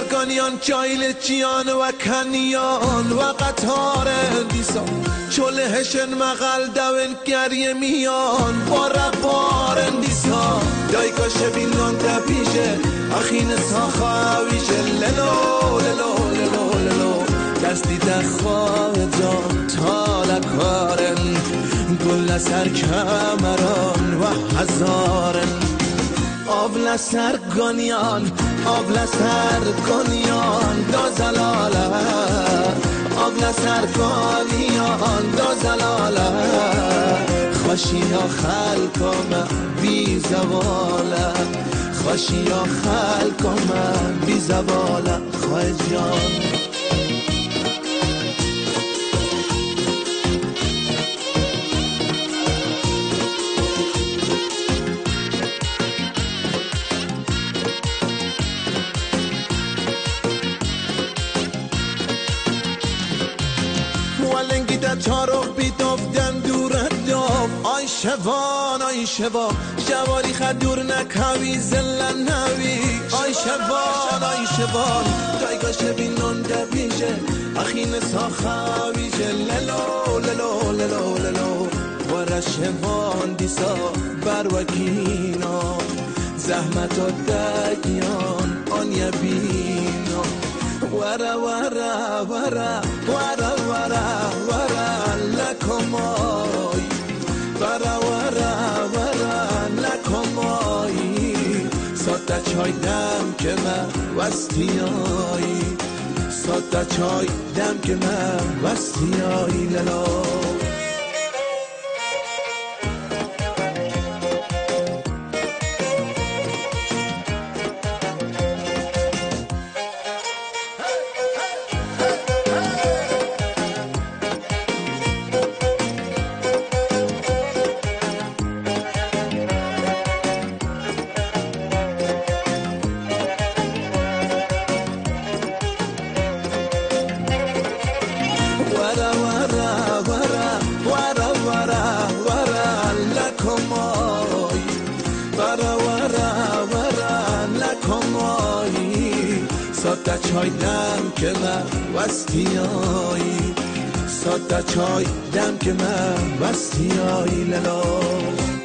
سرگانیان جایل جیان و کنیان و قطار دیسان چله هشن مغل دون گریه میان بارا بارن دیسان دایگا شبینان تپیشه اخین ساخاویشه للو للو للو للو دستی دخواه جان تالکارن گل سر کمران و هزارن آبل سرگانیان آبل سرگانیان دا زلاله آبل سرگانیان دا زلاله خوشی یا خلکم بی زواله خوشی یا خلکم بی زواله خواه جان چارو بیتوفتن دورت داف آی شوان آی شوان شواری خدور نکاوی زلن نوی آی شوان آی شوان دایگا شبینون دبیشه اخین ساخاویشه للو للو للو للو ورا شوان دیسا بروکینا زحمت و دگیان آن یبینا ورا ورا ورا ورا ورا ورا لکمای ورا ورا ورا لکمای ساده چای دم که من وستیایی ساده چای دم که من وستیایی للا ساده چای دم که من وستیایی ساده چای دم که من وستیایی للا